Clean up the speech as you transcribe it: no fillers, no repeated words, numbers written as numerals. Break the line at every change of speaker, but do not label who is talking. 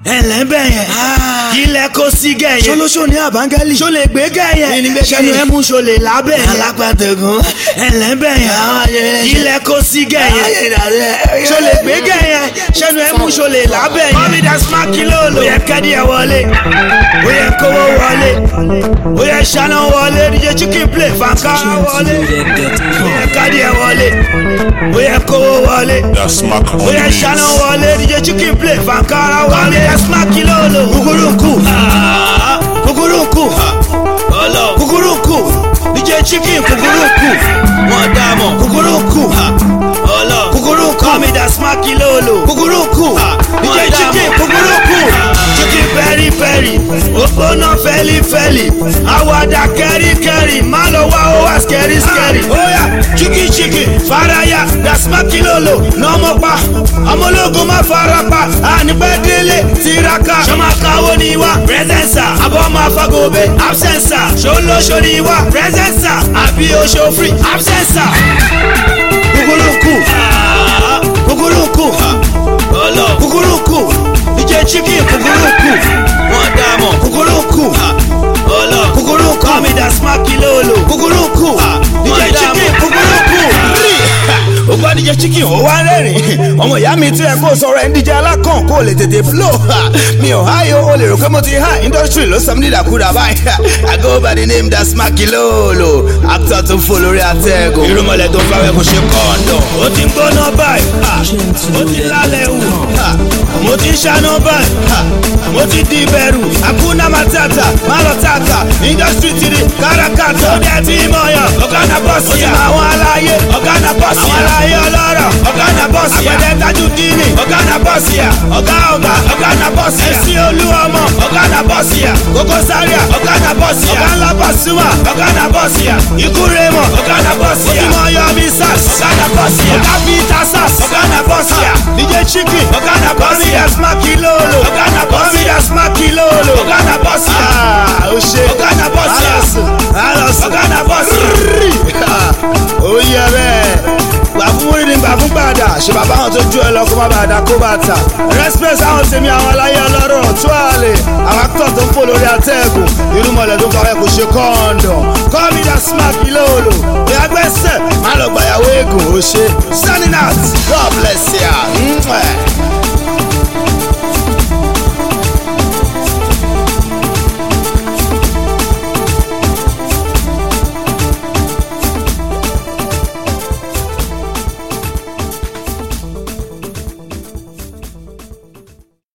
ẹlẹ́bẹ̀ yẹn ilẹ̀ kò sí gẹ̀yẹ ṣolóṣò ní àbángálì ṣo lè gbé gẹ̀yẹ ṣẹnu ẹmu ṣo lè lábẹ́ yẹn alápàtẹ̀gùn ẹlẹ́bẹ̀ yẹn ilẹ̀ kò sí gẹ̀yẹ ṣo lè gbé gẹ̀yẹ ṣẹnu ẹmu ṣo lè lábẹ́ yẹn mọ́mí dá smáàkì lóòlò ó yẹ kẹ́dí ẹ̀ wọlé ó yẹ kówó wọlé ó yẹ ṣáná wọlé DJ Chicken play fanka wọlé ó yẹ kẹ́dí ẹ̀ wọlé ó yẹ kówó wọlé ó yẹ ṣáná wọlé DJ Chicken play fanka wọlé smáàkì lóòlò kukuruku kukuruku DJ Chicken kukuruku wọn dààmú kukuruku kukuruku kọ́mi dá smáàkì lóòlò kukuruku DJ Chicken kukuruku chicken pẹ́rì pẹ́rì òpónà fẹ́lí fẹ́lí àwàdà kẹ́rì kẹ́rì má lọ wá ó wá skẹ́rì skẹ́rì óyá chicken chicken faraya dá smáàkì lóòlò nọ́mọ́pá ọmọlógún má farapa ànípẹ́ délé tiraka ṣọmọkàwọ́ ní wá pẹ́sẹ̀nsà àbọ̀ máa fagobe absẹ̀nsà ṣolóṣo ní wá pẹ́sẹ̀nsà àbí oṣó free absẹ̀nsà kukuruku kukuruku kukuruku DJ Chicken kukuruku wọn dààmú kukuruku kukuruku kọ́mi dá smáàkì lóòlò kukuruku DJ Chicken kukuruku. Ó gbọ́ DJ Chicken ó wá rẹ́rìn ọmọ ìyá mi tí ẹ kó sọ̀rọ̀ ẹ̀ ń díje alákàn kó lè tètè flow mi ò háyò ó lè rò pé mo ti há industry ló sọ mí nídàkúdà báyìí I go by the name das smáàkì lóòlò actor tó fò lórí àtẹ̀gùn irúnmọlẹ̀ tó fáwẹ́ kò ṣe kọ́ńdọ̀ ó ti ń gbóná báyìí ó ti lálẹ́ wù mo ti ṣáná báyìí mo ti di bẹ̀rù Hakuna Matata má lọ tàkà industry ti di kárakáta ó dẹ̀ ti mọ̀yàn ọ̀gá náà bọ́ọ̀sì yà àwọn aláyé ọ̀gá náà bọ́ọ̀sì yà ayé ọlọ́rọ̀ ọ̀gá náà bọ́ọ̀sì yà àgbẹ̀dẹ Tajudeen ọ̀gá náà bọ́ọ̀sì yà ọ̀gá náà bọ́ọ̀sì yà ẹ̀sìn olúwọmọ ọ̀gá náà bọ́ọ̀sì yà Koko Zaria ọ̀gá náà bọ́ọ̀sì yà ọ̀gá ńlá Pasuma ọ̀gá náà bọ́ọ̀sì yà Ikú Raymond ọ̀gá náà bọ́ọ̀sì yà Ojúmọ́ Yomi Sax ọ̀gá náà bọ́ọ̀sì yà ọ̀gá Peter Sax ọ̀gá náà bọ́ọ̀sì yà DJ Chicken ọ̀gá náà bọ́ọ̀sì yà smáàkì lóòlò ọ̀gá náà bọ́ọ̀sì yà smáàkì lóòlò ọ̀gá náà bọ́ọ̀sì yà ọ̀gá náà bọ́ọ̀sì yà ọ̀gá náà bọ́ọ̀sì yà ó yẹ bẹ́ẹ̀ gbà fún múrí ni gbà fún padà ṣe bàbá àwọn tó ju ẹ lọ kó má bàa dá kó bá ta respect àwọn tèmi àwọn aláyé ọlọ́rọ̀ tó àlè àwọn actor tó ń fò lórí àtẹ̀gùn irúnmọlẹ̀ tó fàwẹ́ kò ṣe kọ́ńdọ̀ kọ́mí dá smáàkì lóòlò ìyá gbẹ́sẹ̀ má lọ gbàyàwó eégún ó ṣe standing out God bless ya.